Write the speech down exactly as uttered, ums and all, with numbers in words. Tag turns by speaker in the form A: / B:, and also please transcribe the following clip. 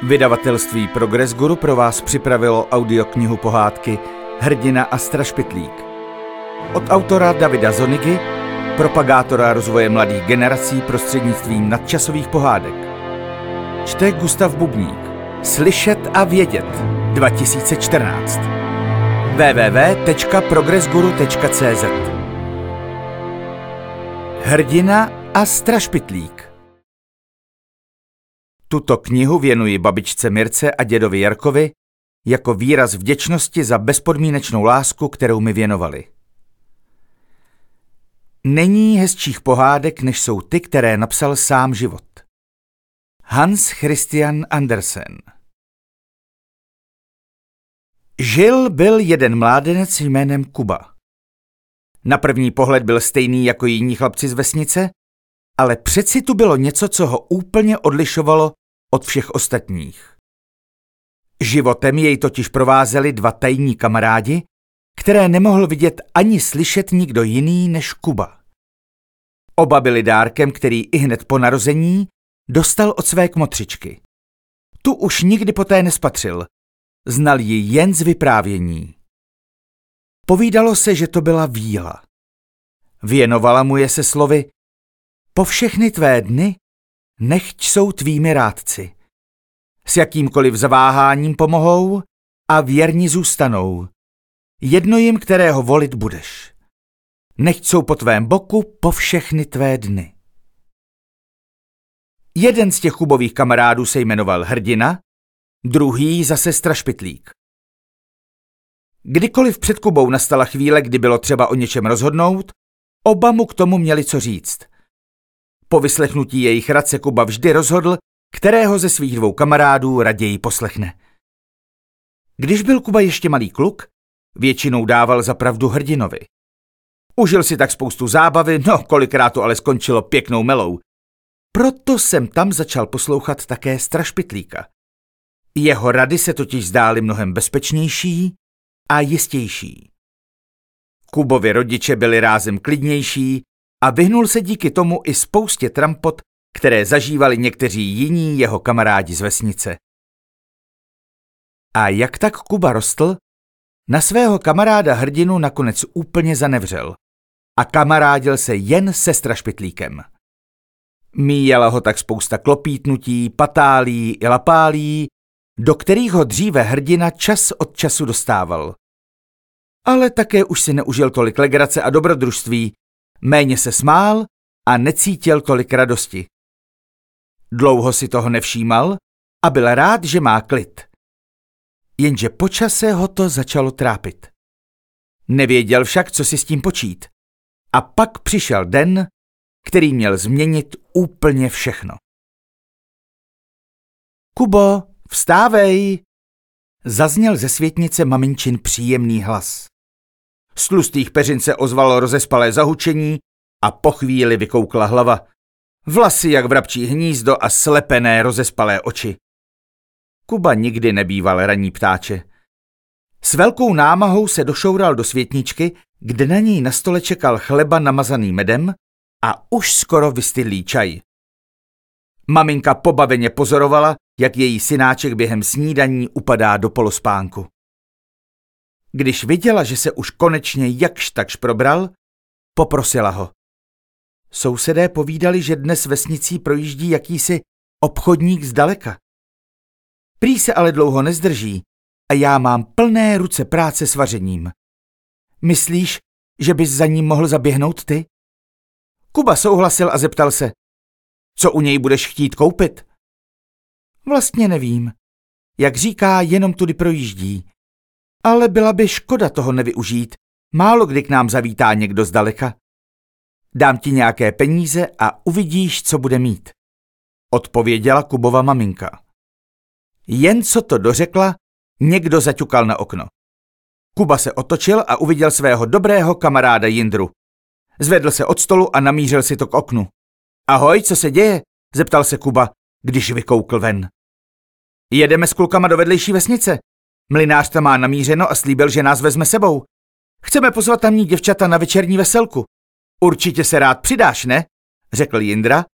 A: Vydavatelství Progress Guru pro vás připravilo audioknihu pohádky Hrdina a strašpitlík. Od autora Davida Zonigy, propagátora rozvoje mladých generací prostřednictvím nadčasových pohádek. Čte Gustav Bubník. Slyšet a vědět dva tisíce čtrnáct. w w w tečka progress guru tečka c z Hrdina a strašpitlík. Tuto knihu věnuji babičce Mirce a dědovi Jarkovi jako výraz vděčnosti za bezpodmínečnou lásku, kterou mi věnovali. Není hezčích pohádek, než jsou ty, které napsal sám život. Hans Christian Andersen. Žil byl jeden mládenec jménem Kuba. Na první pohled byl stejný jako jiní chlapci z vesnice, ale přeci tu bylo něco, co ho úplně odlišovalo od všech ostatních. Životem jej totiž provázeli dva tajní kamarádi, které nemohl vidět ani slyšet nikdo jiný než Kuba. Oba byli dárkem, který ihned po narození dostal od své kmotřičky. Tu už nikdy poté nespatřil, znal ji jen z vyprávění. Povídalo se, že to byla víla. Věnovala mu je se slovy: po všechny tvé dny nechť jsou tvými rádci. S jakýmkoliv zaváháním pomohou a věrni zůstanou. Jedno jim, kterého volit budeš. Nechť jsou po tvém boku po všechny tvé dny. Jeden z těch Kubových kamarádů se jmenoval Hrdina, druhý zase strašpitlík. Kdykoliv před Kubou nastala chvíle, kdy bylo třeba o něčem rozhodnout, oba mu k tomu měli co říct. Po vyslechnutí jejich rad se Kuba vždy rozhodl, kterého ze svých dvou kamarádů raději poslechne. Když byl Kuba ještě malý kluk, většinou dával za pravdu Hrdinovi. Užil si tak spoustu zábavy, no kolikrát to ale skončilo pěknou melou. Proto jsem tam začal poslouchat také strašpitlíka. Jeho rady se totiž zdály mnohem bezpečnější a jistější. Kubovi rodiče byli rázem klidnější a vyhnul se díky tomu i spoustě trampot, které zažívali někteří jiní jeho kamarádi z vesnice. A jak tak Kuba rostl, na svého kamaráda Hrdinu nakonec úplně zanevřel a kamarádil se jen se strašpitlíkem. Míjela ho tak spousta klopítnutí, patálí i lapálí, do kterých ho dříve Hrdina čas od času dostával. Ale také už si neužil tolik legrace a dobrodružství, méně se smál a necítil tolik radosti. Dlouho si toho nevšímal a byl rád, že má klid. Jenže po čase ho to začalo trápit. Nevěděl však, co si s tím počít. A pak přišel den, který měl změnit úplně všechno. Kubo, vstávej! Zazněl ze světnice maminčin příjemný hlas. Z tlustých peřin se ozvalo rozespalé zahučení a po chvíli vykoukla hlava. Vlasy jak vrabčí hnízdo a slepené rozespalé oči. Kuba nikdy nebýval ranní ptáče. S velkou námahou se došoural do světničky, kde na něj na stole čekal chleba namazaný medem a už skoro vystydlý čaj. Maminka pobaveně pozorovala, jak její synáček během snídaní upadá do polospánku. Když viděla, že se už konečně jakž takž probral, poprosila ho. Sousedé povídali, že dnes vesnicí projíždí jakýsi obchodník zdaleka. Prý se ale dlouho nezdrží a já mám plné ruce práce s vařením. Myslíš, že bys za ním mohl zaběhnout ty? Kuba souhlasil a zeptal se, co u něj budeš chtít koupit? Vlastně nevím. Jak říká, jenom tudy projíždí. Ale byla by škoda toho nevyužít. Málo kdy k nám zavítá někdo zdaleka. Dám ti nějaké peníze a uvidíš, co bude mít. Odpověděla Kubova maminka. Jen co to dořekla, někdo zaťukal na okno. Kuba se otočil a uviděl svého dobrého kamaráda Jindru. Zvedl se od stolu a namířil si to k oknu. Ahoj, co se děje? Zeptal se Kuba, když vykoukl ven. Jedeme s klukama do vedlejší vesnice. Mlynář tam má namířeno a slíbil, že nás vezme sebou. Chceme pozvat tamní děvčata na večerní veselku. Určitě se rád přidáš, ne? Řekl Jindra